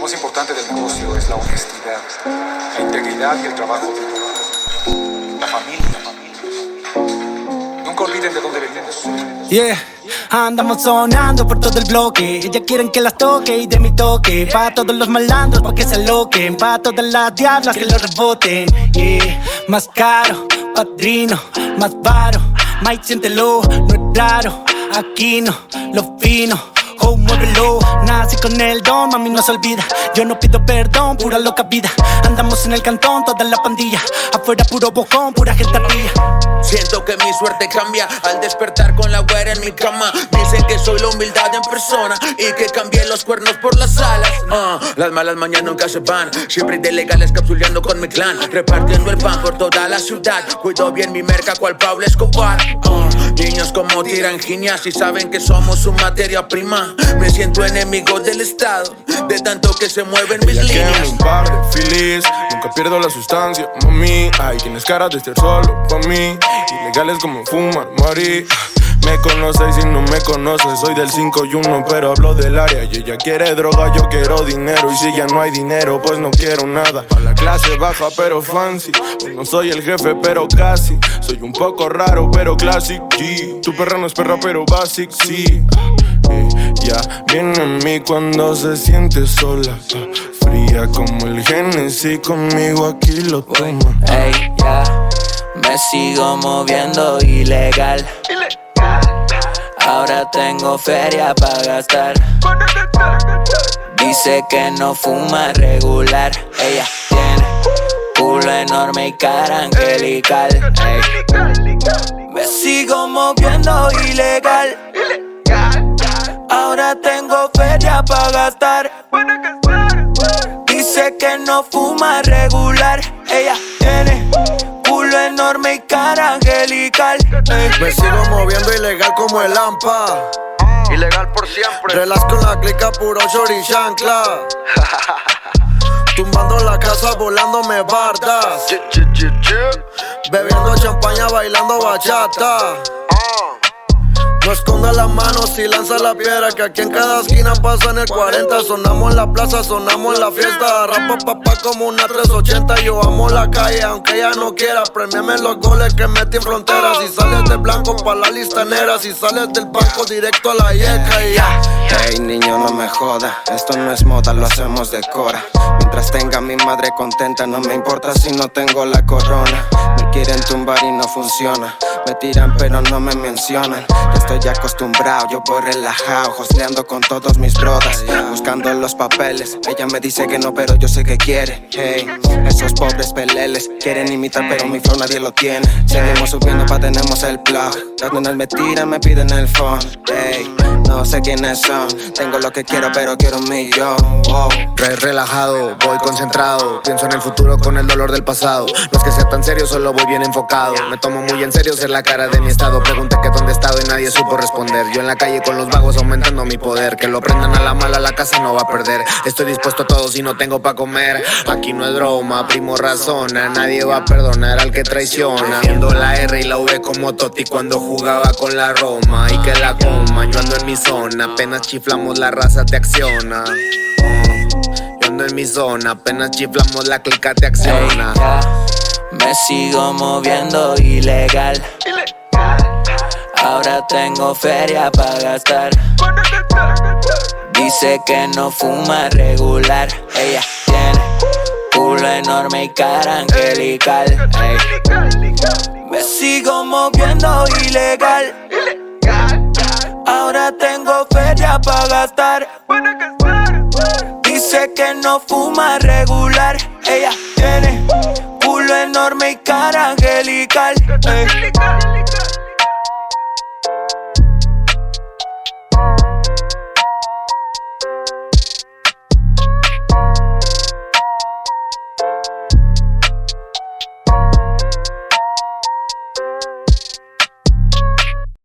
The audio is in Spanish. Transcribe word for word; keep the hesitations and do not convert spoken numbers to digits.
más importante del negocio es la honestidad, la integridad y el trabajo duro. La familia, la familia. Nunca olviden de dónde venimos. Yeah. Andamos sonando por todo el bloque. Ellas quieren que las toque y de mi toque. Pa' todos los malandros pa' que se aloquen. Pa' todas las diablas que lo reboten. Yeah. Más caro, padrino, más varo. Mike, siéntelo, no es raro. Aquí no, lo fino. Oh, muévelo, nací con el don, mami no se olvida. Yo no pido perdón, pura loca vida. Andamos en el cantón, toda la pandilla. Afuera puro bocón, pura gente ría. Siento que mi suerte cambia al despertar con la güera en mi cama. Dicen que soy la humildad en persona y que cambié los cuernos por las alas. uh, Las malas mañas nunca se van. Siempre de legales capsuleando con mi clan. Repartiendo el pan por toda la ciudad. Cuido bien mi merca cual Pablo Escobar. uh, Niños como tiran genias y saben que somos su materia prima. Me siento enemigo del Estado, de tanto que se mueven mis Ella líneas. que un par de feliz, nunca pierdo la sustancia, mami. Ay, tienes cara de estar solo pa' mí. Ilegales como fumar, mari. Me conoces y no me conoces, soy del cinco y uno, pero hablo del área. Y ella quiere droga, yo quiero dinero. Y si ya no hay dinero, pues no quiero nada. A la clase baja, pero fancy. Pues no soy el jefe, pero casi. Soy un poco raro, pero classic G. Tu perra no es perra, pero basic, sí. Eh, ya viene en mí cuando se siente sola. Fría como el Genesis, conmigo aquí lo toma. Ey, ya, yeah. Me sigo moviendo ilegal. Ahora tengo feria para gastar. Dice que no fuma regular. Ella tiene culo enorme y cara angelical. Ey. Me sigo moviendo ilegal. Ahora tengo feria para gastar. Dice que no fuma regular. Ella tiene culo enorme y cara angelical. Ey. Me sigo moviendo ilegal como el Lampa. Ilegal por siempre. Relax con la clica, puro short y chancla. Tumbando la casa, volándome bardas. Bebiendo champaña, bailando bachata. No esconda las manos y lanza la piedra, que aquí en cada esquina pasan el cuarenta. Sonamos en la plaza, sonamos en la fiesta. Rapa papá como una trescientos ochenta. Yo amo la calle aunque ella no quiera. Premiame los goles que metí en fronteras. Si sales de blanco pa' la lista negra. Si sales del banco directo a la yeca y ya. Hey niño, no me joda, esto no es moda, lo hacemos de cora. Mientras tenga a mi madre contenta, no me importa si no tengo la corona. Me quieren tumbar y no funciona. Me tiran pero no me mencionan. Ya estoy acostumbrado, yo voy relajado, hostleando con todos mis brothers, buscando los papeles. Ella me dice que no, pero yo sé que quiere. Hey, esos pobres peleles quieren imitar, pero mi flow nadie lo tiene. Seguimos subiendo pa' tenemos el plug. Las nenas me tiran, me piden el phone. Hey, no sé quiénes son. Tengo lo que quiero, pero quiero un millón. Wow. Re relajado, voy concentrado. Pienso en el futuro con el dolor del pasado. No es que sea tan serio, solo voy bien enfocado. Me tomo muy en serio ser la cara de mi estado. Pregunté que dónde he estado y nadie supo responder. Yo en la calle con los vagos aumentando mi poder. Que lo prendan a la mala, la casa no va a perder. Estoy dispuesto a todo si no tengo pa' comer. Aquí no es broma, primo razona. Nadie va a perdonar al que traiciona. Viendo la R y la V como Totti cuando jugaba con la Roma. Y que la coma, yo ando en mi zona. Apenas chiflamos la raza te acciona. uh, Yo ando en mi zona. Apenas chiflamos la clica te acciona. Ey, yeah. Me sigo moviendo ilegal. Ahora tengo feria para gastar. Dice que no fuma regular. Ella tiene culo enorme y cara angelical. Ey. Me sigo moviendo ilegal. Ahora tengo feria para gastar. Dice que no fuma regular. Ella tiene culo enorme y cara angelical. Ey.